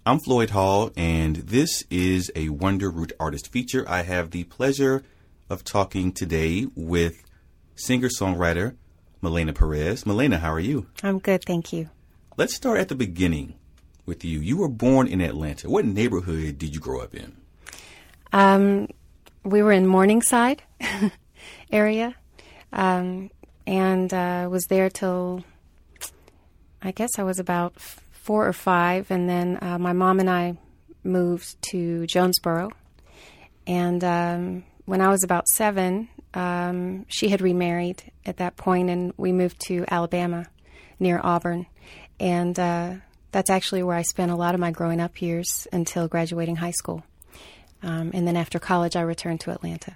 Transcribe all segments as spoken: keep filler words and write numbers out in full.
I'm Floyd Hall, and this is a Wonder Root Artist feature. I have the pleasure of talking today with singer-songwriter Malena Perez. Malena, how are you? I'm good, thank you. Let's start at the beginning with you. You were born in Atlanta. What neighborhood did you grow up in? Um, we were in Morningside area, um, and uh, was there till, I guess I was about f- four or five, and then uh, my mom and I moved to Jonesboro, and um, when I was about seven, um, she had remarried at that point, and we moved to Alabama, near Auburn, and uh, that's actually where I spent a lot of my growing up years until graduating high school, um, and then after college, I returned to Atlanta.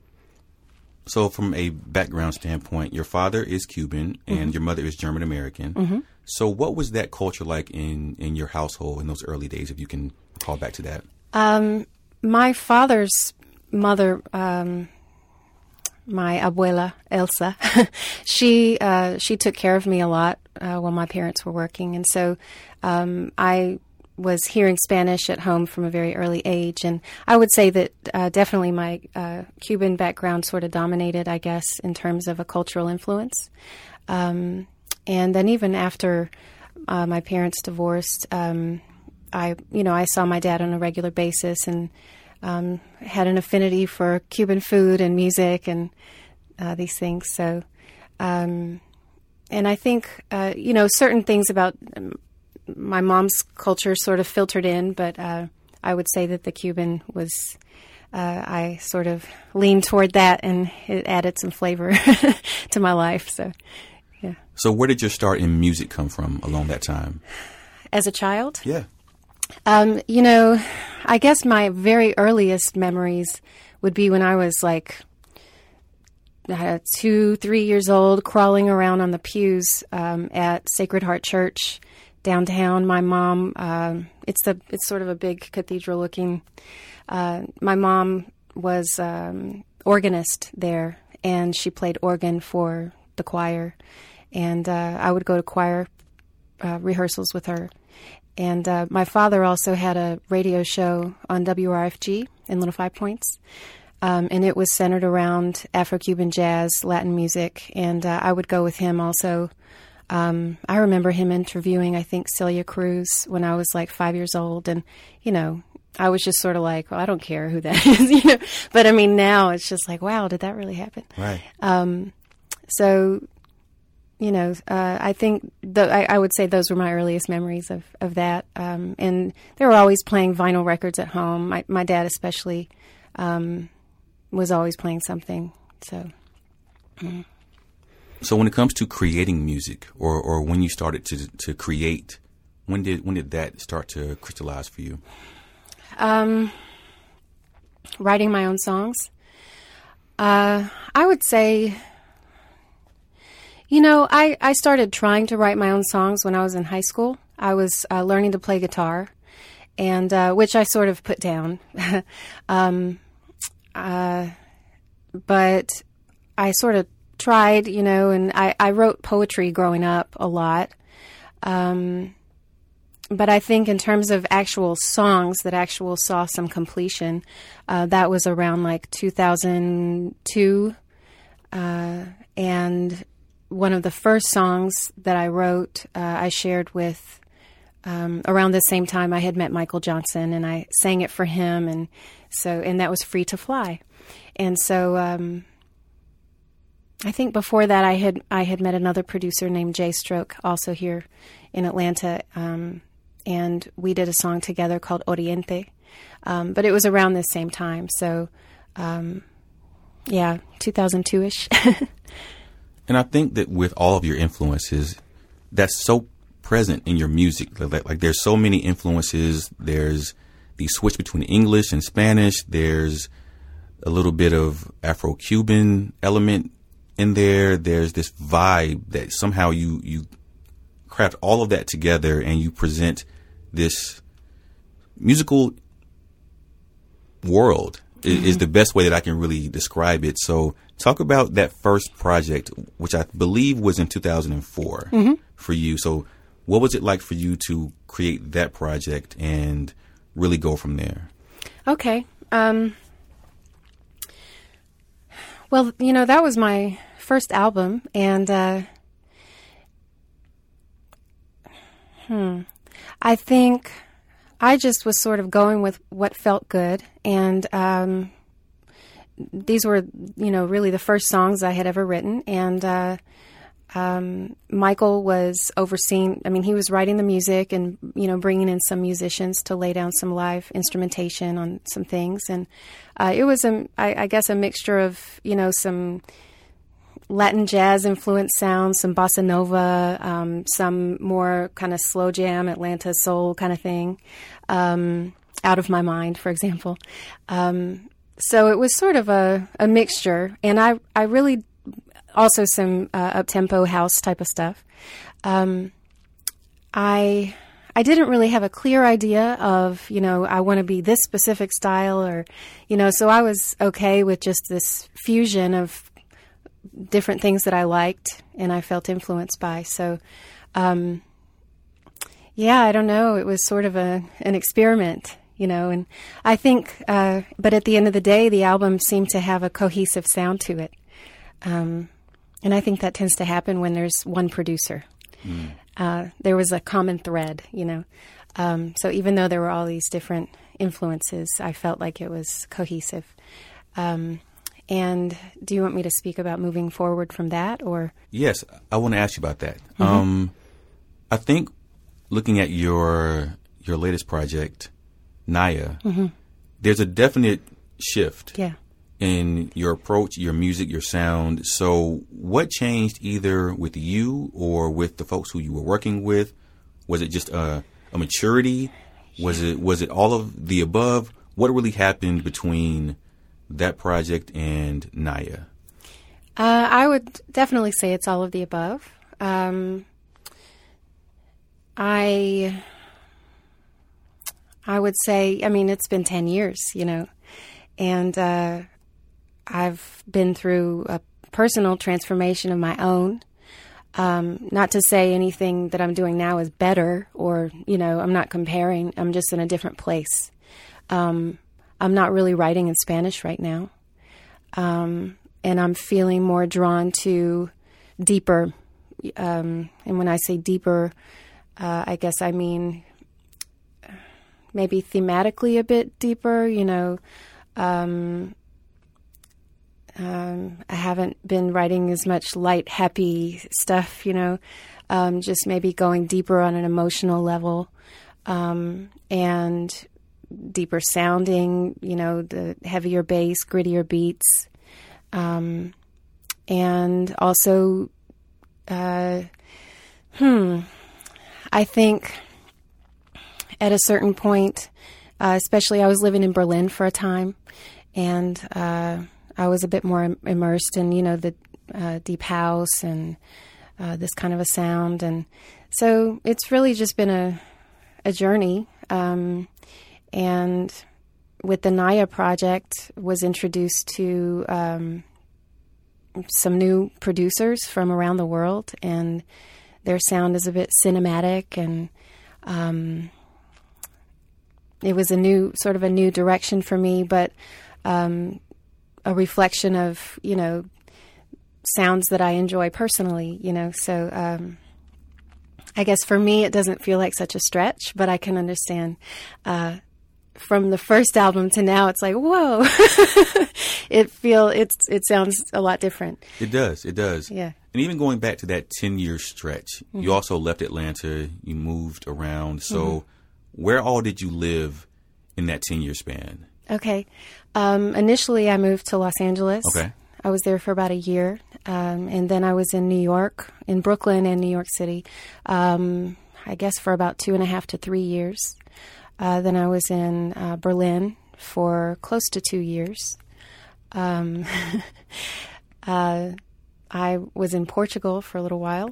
So from a background standpoint, your father is Cuban and Mm-hmm. your mother is German American. Mm-hmm. So what was that culture like in, in your household in those early days, if you can call back to that? Um, my father's mother, um, my abuela, Elsa, she uh, she took care of me a lot uh, while my parents were working. And so um, I was hearing Spanish at home from a very early age. And I would say that uh, definitely my uh, Cuban background sort of dominated, I guess, in terms of a cultural influence. Um And then even after uh, my parents divorced, um, I, you know, I saw my dad on a regular basis and um, had an affinity for Cuban food and music and uh, these things. So, um, and I think, uh, you know, certain things about um, my mom's culture sort of filtered in, but uh, I would say that the Cuban was, uh, I sort of leaned toward that, and it added some flavor to my life. So. Yeah. So where did your start in music come from along that time? As a child? Yeah. Um, you know, I guess my very earliest memories would be when I was like uh, two, three years old, crawling around on the pews um, at Sacred Heart Church downtown. My mom, um, it's the it's sort of a big cathedral-looking. Uh, my mom was um, organist there, and she played organ for the choir. And uh, I would go to choir uh, rehearsals with her. And uh, my father also had a radio show on W R F G in Little Five Points. Um, and it was centered around Afro-Cuban jazz, Latin music. And uh, I would go with him also. Um, I remember him interviewing, I think, Celia Cruz when I was like five years old. And, you know, I was just sort of like, well, I don't care who that is, you know. But, I mean, now it's just like, wow, did that really happen? Right. Um, so... You know, uh, I think the, I, I would say those were my earliest memories of, of that. Um, and they were always playing vinyl records at home. My, my dad especially um, was always playing something. So, mm. So when it comes to creating music, or, or when you started to to create, when did when did that start to crystallize for you? Um, writing my own songs. Uh, I would say... You know, I, I started trying to write my own songs when I was in high school. I was uh, learning to play guitar, and uh, which I sort of put down. um, uh, but I sort of tried, you know, and I, I wrote poetry growing up a lot. Um, but I think in terms of actual songs that actual saw some completion, uh, that was around like two thousand two, uh, and... One of the first songs that I wrote, uh, I shared with, um, around the same time I had met Michael Johnson, and I sang it for him, and so, and that was Free to Fly. And so, um, I think before that I had, I had met another producer named Jay Stroke, also here in Atlanta, um, and we did a song together called Oriente, um, but it was around the same time, so, um, yeah, two thousand two-ish. And I think that with all of your influences, that's so present in your music. Like, like there's so many influences. There's the switch between English and Spanish. There's a little bit of Afro-Cuban element in there. There's this vibe that somehow you, you craft all of that together and you present this musical world mm-hmm. is the best way that I can really describe it. So talk about that first project, which I believe was in two thousand four mm-hmm. for you. So What was it like for you to create that project and really go from there? Okay. Um, well, you know, that was my first album, and uh, hmm, I think I just was sort of going with what felt good, and um, these were, you know, really the first songs I had ever written, and uh, Um, Michael was overseeing, I mean, he was writing the music and, you know, bringing in some musicians to lay down some live instrumentation on some things. And uh, it was, a, I, I guess, a mixture of, you know, some Latin jazz influenced sounds, some bossa nova, um, some more kind of slow jam, Atlanta soul kind of thing, um, Out of My Mind, for example. Um, so it was sort of a, a mixture. And I, I really Also, some uh, up-tempo house type of stuff. Um, I I didn't really have a clear idea of, you know, I want to be this specific style, or, you know, so I was okay with just this fusion of different things that I liked and I felt influenced by. So, um, yeah, I don't know. It was sort of a an experiment, you know, and I think, uh, but at the end of the day, the album seemed to have a cohesive sound to it. Um, And I think that tends to happen when there's one producer. Mm. Uh, there was a common thread, you know. Um, so even though there were all these different influences, I felt like it was cohesive. Um, and do you want me to speak about moving forward from that, or? Yes, I want to ask you about that. Mm-hmm. Um, I think looking at your your latest project, Naya, mm-hmm. there's a definite shift. Yeah. In your approach, your music, your sound. So what changed either with you or with the folks who you were working with? Was it just a, a maturity? Was it was it all of the above? What really happened between that project and Naya? Uh, I would definitely say it's all of the above. Um, I I would say, I mean, it's been ten years, you know, and uh I've been through a personal transformation of my own. Um, not to say anything that I'm doing now is better, or, you know, I'm not comparing. I'm just in a different place. Um, I'm not really writing in Spanish right now. Um, and I'm feeling more drawn to deeper. Um, and when I say deeper, uh, I guess I mean maybe thematically a bit deeper, you know, um, Um, I haven't been writing as much light, happy stuff, you know, um, just maybe going deeper on an emotional level, um, and deeper sounding, you know, the heavier bass, grittier beats, um, and also, uh, hmm, I think at a certain point, uh, especially I was living in Berlin for a time, and, uh, I was a bit more immersed in, you know, the uh, deep house and uh, this kind of a sound. And so it's really just been a, a journey. Um, and with the Naya project, was introduced to um, some new producers from around the world. And their sound is a bit cinematic. And um, it was a new, sort of a new direction for me. But um a reflection of, you know, sounds that I enjoy personally, you know. So um, I guess for me, it doesn't feel like such a stretch, but I can understand uh, from the first album to now, it's like, whoa, it feel it's it sounds a lot different. It does. It does. Yeah. And even going back to that ten year stretch, mm-hmm. you also left Atlanta, you moved around. So mm-hmm. where all did you live in that ten year span? Okay. Um, initially, I moved to Los Angeles. Okay. I was there for about a year. Um, and then I was in New York, in Brooklyn and New York City, um, I guess for about two and a half to three years. Uh, then I was in uh, Berlin for close to two years. Um, uh, I was in Portugal for a little while.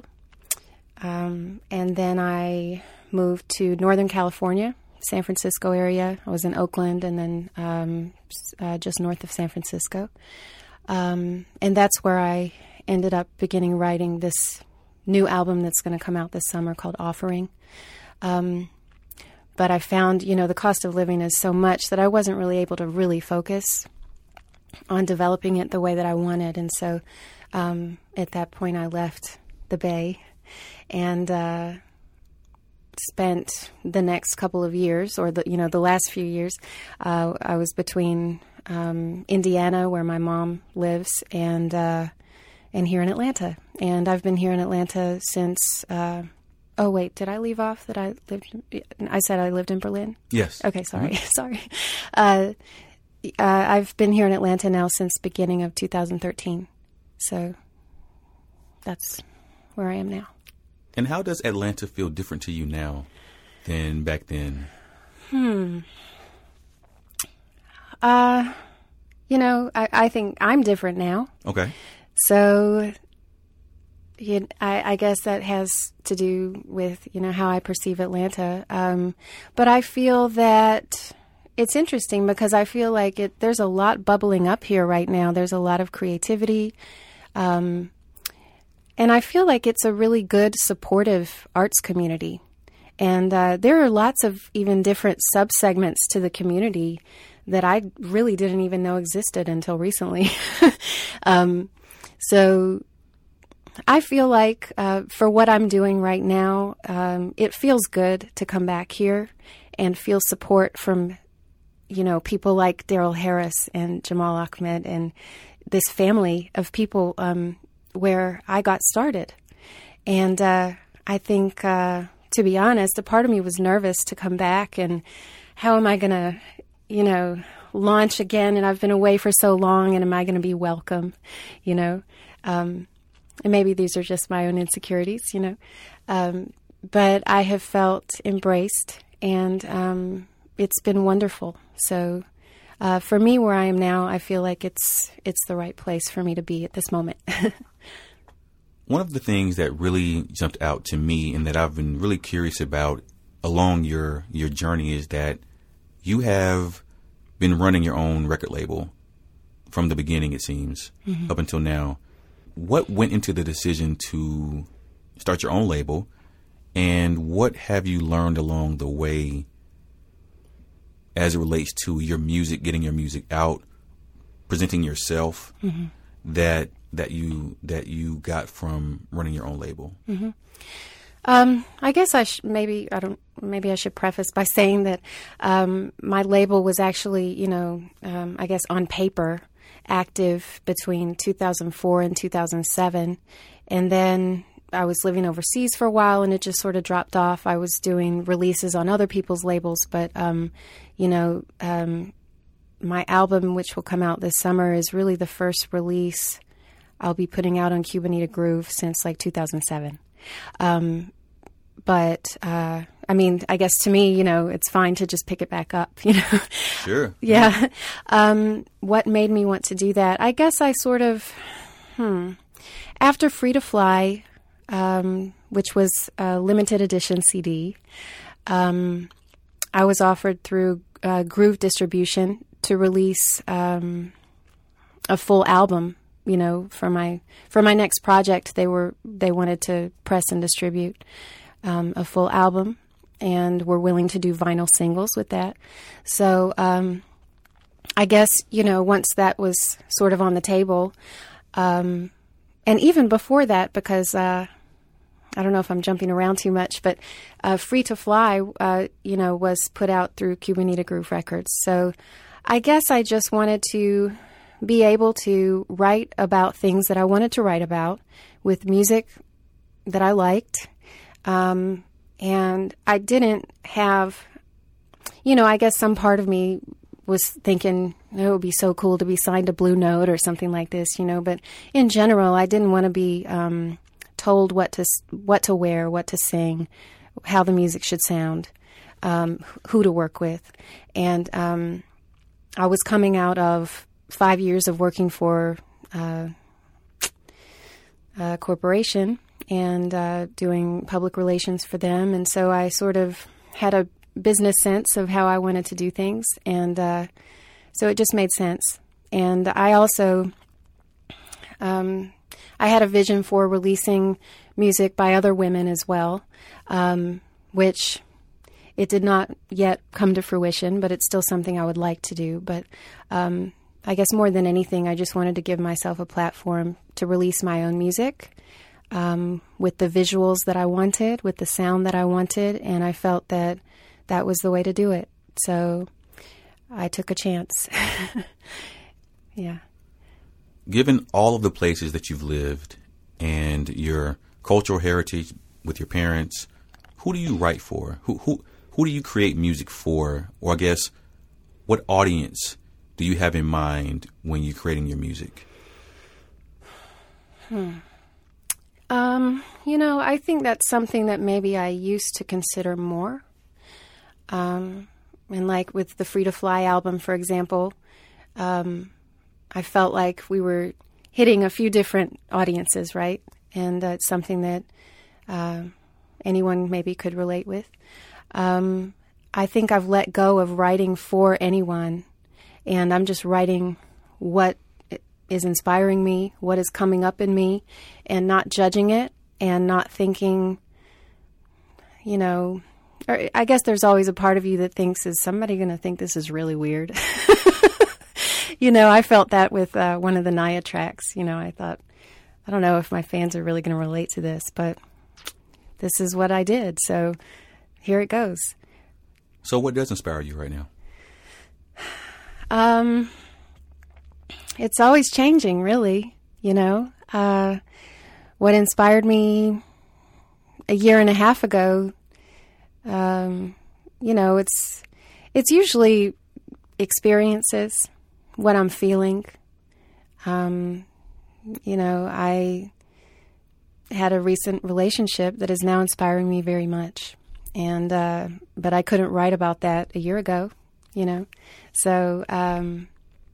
Um, and then I moved to Northern California, San Francisco area. I was in Oakland and then um, uh, just north of San Francisco. Um, and that's where I ended up beginning writing this new album that's going to come out this summer called Offering. Um, but I found, you know, the cost of living is so much that I wasn't really able to really focus on developing it the way that I wanted. And so um, at that point, I left the Bay and uh, spent the next couple of years, or the you know the last few years, uh, I was between um, Indiana, where my mom lives, and uh, and here in Atlanta. And I've been here in Atlanta since. Uh, oh wait, did I leave off that I lived? I said I lived in Berlin. Yes. Okay, sorry, Mm-hmm. sorry. Uh, uh, I've been here in Atlanta now since beginning of two thousand thirteen. So that's where I am now. And how does Atlanta feel different to you now than back then? Hmm. Uh, you know, I, I think I'm different now. Okay. So, you, I, I guess that has to do with, you know, how I perceive Atlanta. Um, but I feel that it's interesting because I feel like it. There's a lot bubbling up here right now. There's a lot of creativity. Um, and I feel like it's a really good, supportive arts community. And uh, there are lots of even different subsegments to the community that I really didn't even know existed until recently. um, so I feel like uh, for what I'm doing right now, um, it feels good to come back here and feel support from, you know, people like Daryl Harris and Jamal Ahmed and this family of people um, where I got started. And uh, I think... Uh, To be honest, a part of me was nervous to come back and how am I going to, you know, launch again? And I've been away for so long and am I going to be welcome, you know? Um, and maybe these are just my own insecurities, you know? Um, but I have felt embraced and um, it's been wonderful. So uh, for me, where I am now, I feel like it's it's the right place for me to be at this moment. One of the things that really jumped out to me and that I've been really curious about along your, your journey is that you have been running your own record label from the beginning, it seems, mm-hmm. up until now. What went into the decision to start your own label, and what have you learned along the way as it relates to your music, getting your music out, presenting yourself, mm-hmm. that that you that you got from running your own label? Mm-hmm. Um, I guess I sh- maybe I don't maybe I should preface by saying that um, my label was actually, you know, um, I guess on paper active between two thousand four and two thousand seven, and then I was living overseas for a while, and it just sort of dropped off. I was doing releases on other people's labels, but um, you know, um, my album, which will come out this summer, is really the first release I'll be putting out on Cubanita Groove since like two thousand seven. Um, but, uh, I mean, I guess to me, you know, it's fine to just pick it back up, you know? Sure. Yeah. Um, what made me want to do that? I guess I sort of, hmm, after Free to Fly, um, which was a limited edition C D, um, I was offered through uh, Groove Distribution to release um, a full album. You know, for my for my next project, they were they wanted to press and distribute um, a full album, and were willing to do vinyl singles with that. So um, I guess, you know, once that was sort of on the table, um, and even before that, because uh, I don't know if I'm jumping around too much, but uh, Free to Fly, uh, you know, was put out through Cubanita Groove Records. So I guess I just wanted to be able to write about things that I wanted to write about with music that I liked. Um, and I didn't have, you know, I guess some part of me was thinking, oh, it would be so cool to be signed to Blue Note or something like this, you know, but in general, I didn't want to be um, told what to, what to wear, what to sing, how the music should sound, um, who to work with. And um, I was coming out of five years of working for uh, a corporation and uh, doing public relations for them. And so I sort of had a business sense of how I wanted to do things. And uh, so it just made sense. And I also, um, I had a vision for releasing music by other women as well, um, which it did not yet come to fruition, but it's still something I would like to do. But um, I guess more than anything, I just wanted to give myself a platform to release my own music um, with the visuals that I wanted, with the sound that I wanted, and I felt that that was the way to do it. So I took a chance. Yeah. Given all of the places that you've lived and your cultural heritage with your parents, who do you write for? Who who who do you create music for? Or I guess, what audience do you have in mind when you're creating your music? Hmm. Um, you know, I think that's something that maybe I used to consider more. Um, and like with the Free to Fly album, for example, um, I felt like we were hitting a few different audiences, right? And uh, it's something that uh, anyone maybe could relate with. Um, I think I've let go of writing for anyone, and I'm just writing what is inspiring me, what is coming up in me, and not judging it and not thinking, you know, or I guess there's always a part of you that thinks, is somebody going to think this is really weird? You know, I felt that with uh, one of the Naya tracks. You know, I thought, I don't know if my fans are really going to relate to this, but this is what I did. So here it goes. So what does inspire you right now? Um, it's always changing, really. You know, uh, what inspired me a year and a half ago, um, you know, it's it's usually experiences, what I'm feeling. Um, you know, I had a recent relationship that is now inspiring me very much. And, uh, but I couldn't write about that a year ago, you know? So, um,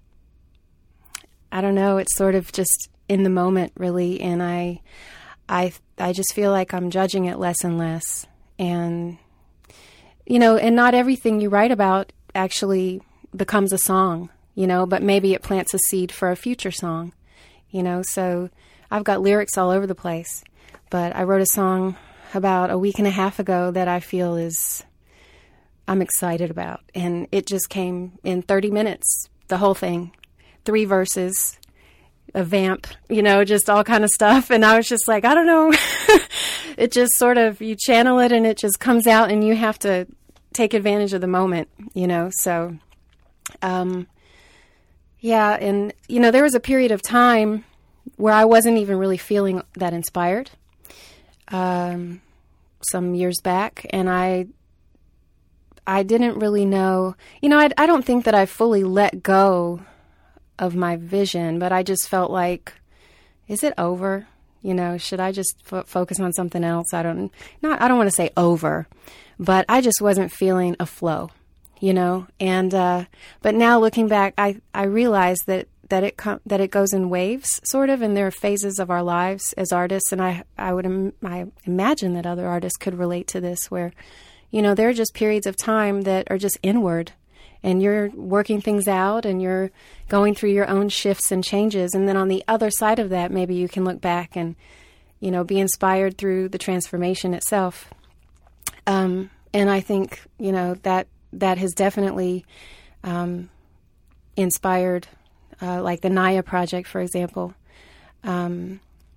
I don't know, it's sort of just in the moment, really. And I, I, I just feel like I'm judging it less and less. And, you know, and not everything you write about actually becomes a song, you know, but maybe it plants a seed for a future song, you know. So I've got lyrics all over the place, but I wrote a song about a week and a half ago that I feel is, I'm excited about. And it just came in thirty minutes, the whole thing, three verses, a vamp, you know, just all kind of stuff. And I was just like, I don't know. It just sort of, you channel it and it just comes out and you have to take advantage of the moment, you know. So, um, yeah. And, you know, there was a period of time where I wasn't even really feeling that inspired, um, some years back. And I, I didn't really know, you know, I, I don't think that I fully let go of my vision, but I just felt like, is it over? You know, should I just f- focus on something else? I don't, not, I don't want to say over, but I just wasn't feeling a flow, you know? And, uh, but now looking back, I, I realized that, that it, com- that it goes in waves sort of, and there are phases of our lives as artists. And I, I would, Im- I imagine that other artists could relate to this where, you know, there are just periods of time that are just inward and you're working things out and you're going through your own shifts and changes. And then on the other side of that, maybe you can look back and, you know, be inspired through the transformation itself. Um, and I think, you know, that that has definitely um, inspired, uh, like the Naya project, for example. Um,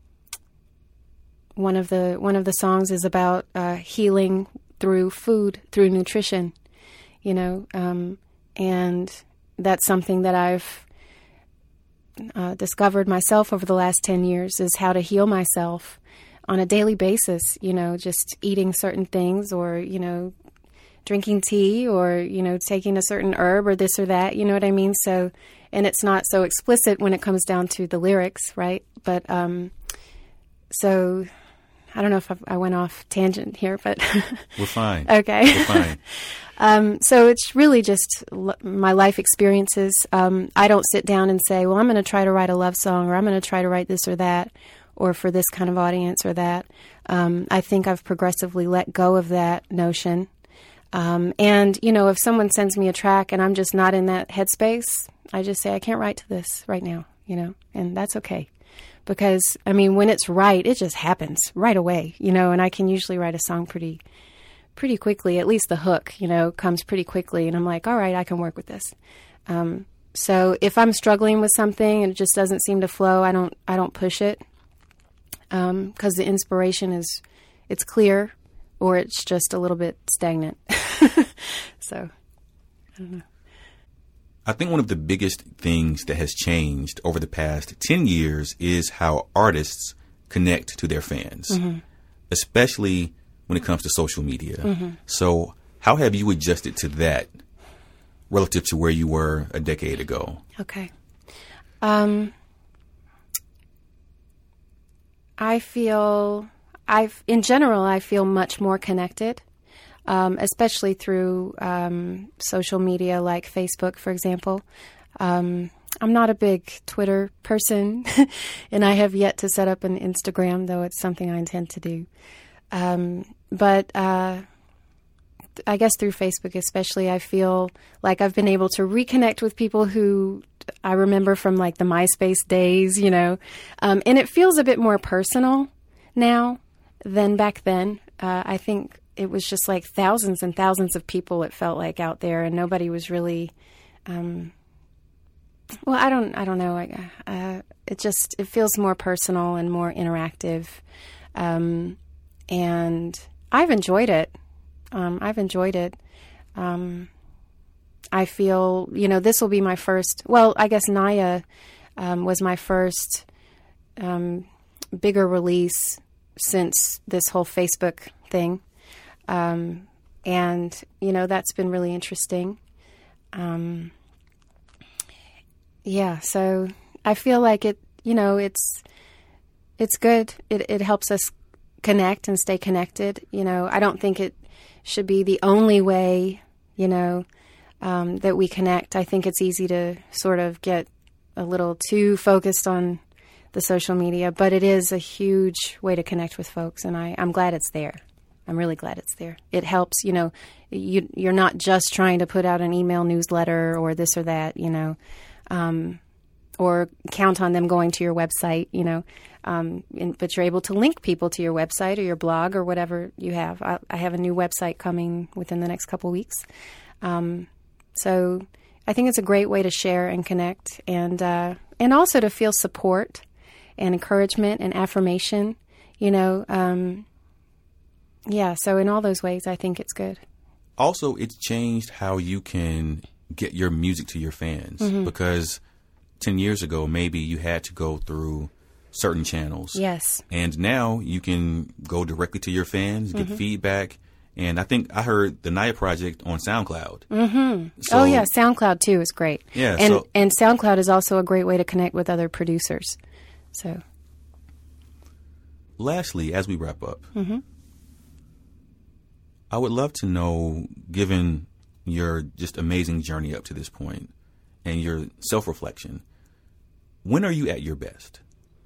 one of the one of the songs is about uh, healing through food, through nutrition, you know, um, and that's something that I've uh, discovered myself over the last ten years is how to heal myself on a daily basis, you know, just eating certain things or, you know, drinking tea or, you know, taking a certain herb or this or that, you know what I mean? So, and it's not so explicit when it comes down to the lyrics, right? But, um, so I don't know if I, I went off tangent here, but we're fine. Okay. We're fine. um, so it's really just l- my life experiences. Um, I don't sit down and say, well, I'm going to try to write a love song or I'm going to try to write this or that or for this kind of audience or that. Um, I think I've progressively let go of that notion. Um, and, you know, if someone sends me a track and I'm just not in that headspace, I just say, I can't write to this right now, you know, and that's okay. because, I mean, when it's right, it just happens right away, you know, and I can usually write a song pretty, pretty quickly. At least the hook, you know, comes pretty quickly, and I'm like, all right, I can work with this. Um, so if I'm struggling with something and it just doesn't seem to flow, I don't, I don't push it, um, because the inspiration is, it's clear, or it's just a little bit stagnant. So, I don't know. I think one of the biggest things that has changed over the past ten years is how artists connect to their fans, mm-hmm. especially when it comes to social media. Mm-hmm. So how have you adjusted to that relative to where you were a decade ago? Okay. Um, I feel, I've, in general, I feel much more connected. Um, especially through um, social media like Facebook, for example. Um, I'm not a big Twitter person, and I have yet to set up an Instagram, though it's something I intend to do. Um, but uh, I guess through Facebook especially, I feel like I've been able to reconnect with people who I remember from like the MySpace days, you know, um, and it feels a bit more personal now than back then. Uh, I think it was just like thousands and thousands of people, it felt like, out there, and nobody was really, um, well, I don't, I don't know. I, uh, it just, it feels more personal and more interactive. Um, and I've enjoyed it. Um, I've enjoyed it. Um, I feel, you know, this will be my first, well, I guess Naya, um, was my first, um, bigger release since this whole Facebook thing. Um, and, you know, that's been really interesting. Um, yeah, so I feel like it, you know, it's, it's good. It, it helps us connect and stay connected. You know, I don't think it should be the only way, you know, um, that we connect. I think it's easy to sort of get a little too focused on the social media, but it is a huge way to connect with folks, and I, I'm glad it's there. I'm really glad it's there. It helps, you know, you, you're not just trying to put out an email newsletter or this or that, you know, um, or count on them going to your website, you know, um, and, but you're able to link people to your website or your blog or whatever you have. I, I have a new website coming within the next couple weeks. Um, so I think it's a great way to share and connect, and, uh, and also to feel support and encouragement and affirmation, you know, um, yeah, so in all those ways, I think it's good. Also, it's changed how you can get your music to your fans, mm-hmm. because ten years ago, maybe you had to go through certain channels. Yes. And now you can go directly to your fans, get mm-hmm. feedback. And I think I heard the Naya Project on SoundCloud. Mm-hmm. So, oh, yeah, SoundCloud, too, is great. Yeah. And, so, and SoundCloud is also a great way to connect with other producers. So, lastly, as we wrap up, mm-hmm. I would love to know, given your just amazing journey up to this point and your self-reflection, when are you at your best?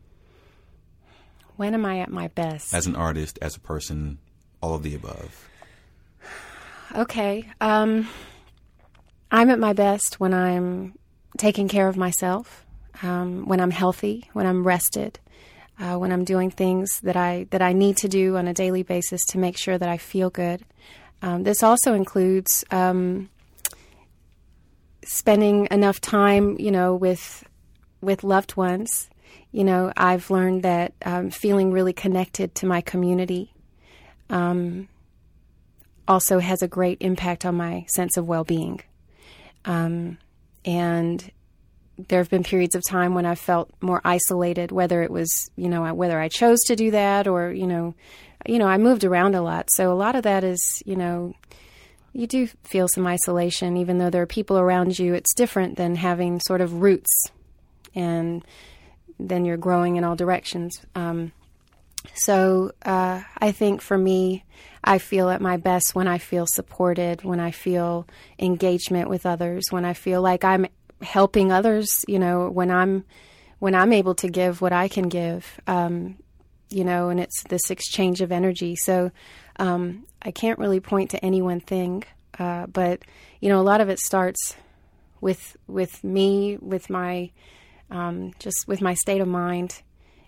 When am I at my best? As an artist, as a person, all of the above. Okay. Um, I'm at my best when I'm taking care of myself, um, when I'm healthy, when I'm rested, uh, when I'm doing things that I that I need to do on a daily basis to make sure that I feel good. Um, this also includes um, spending enough time, you know, with with loved ones. You know, I've learned that um, feeling really connected to my community um, also has a great impact on my sense of well-being. Um, and there have been periods of time when I felt more isolated, whether it was, you know, whether I chose to do that or, you know, you know, I moved around a lot. So a lot of that is, you know, you do feel some isolation, even though there are people around you. It's different than having sort of roots and then you're growing in all directions. Um, so uh, I think for me, I feel at my best when I feel supported, when I feel engagement with others, when I feel like I'm helping others, you know, when I'm when I'm able to give what I can give, um, you know, and it's this exchange of energy. So um, I can't really point to any one thing, uh, but, you know, a lot of it starts with with me, with my Um, just with my state of mind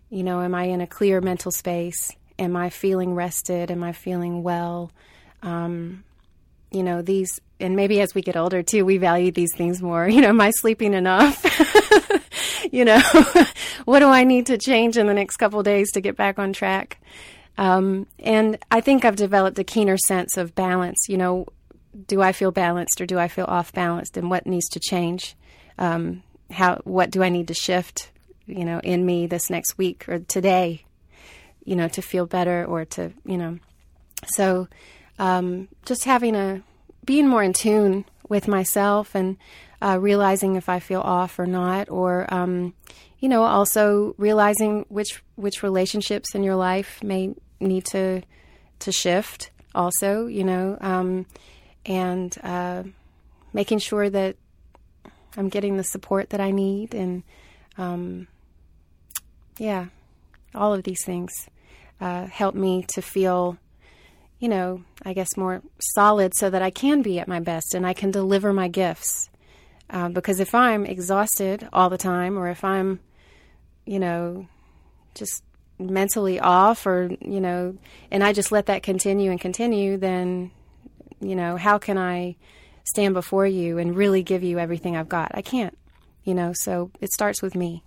You know, am I in a clear mental space? Am I feeling rested? Am I feeling well? Um, you know, these, and maybe as we get older too, we value these things more. You know, am I sleeping enough? You know, what do I need to change in the next couple of days to get back on track? Um, and I think I've developed a keener sense of balance. You know, do I feel balanced or do I feel off balanced, and what needs to change? Um, how, what do I need to shift, you know, in me this next week or today, you know, to feel better or to, you know, so, um, just having a, being more in tune with myself and, uh, realizing if I feel off or not, or, um, you know, also realizing which, which relationships in your life may need to, to shift also, you know, um, and, uh, making sure that I'm getting the support that I need, and, um, yeah, all of these things, uh, help me to feel, you know, I guess more solid so that I can be at my best and I can deliver my gifts. Uh, because if I'm exhausted all the time, or if I'm, you know, just mentally off, or, you know, and I just let that continue and continue, then, you know, how can I stand before you and really give you everything I've got? I can't, you know, so it starts with me.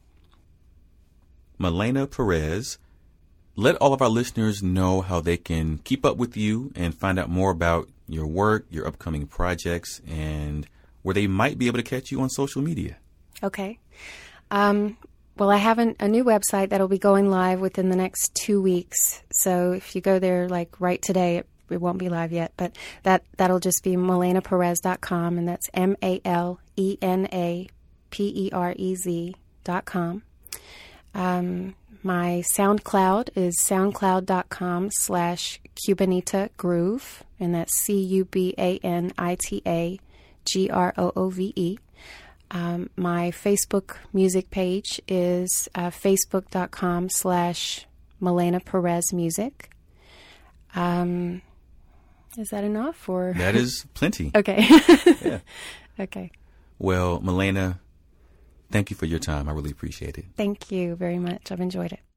Malena Perez, let all of our listeners know how they can keep up with you and find out more about your work, your upcoming projects, and where they might be able to catch you on social media. Okay. Um, well, I have an, a new website that'll be going live within the next two weeks. So if you go there like right today, it, it won't be live yet, but that, that'll just be malena perez dot com, and that's M A L E N A P E R E Z dot com. Um, my SoundCloud is soundcloud.com slash Cubanita Groove, and that's C U B A N I T A G R O O V E. Um, my Facebook music page is uh, facebook.com slash Malena Perez Music. Um, is that enough? Or that is plenty. Okay. Yeah. Okay. Well, Malena, thank you for your time. I really appreciate it. Thank you very much. I've enjoyed it.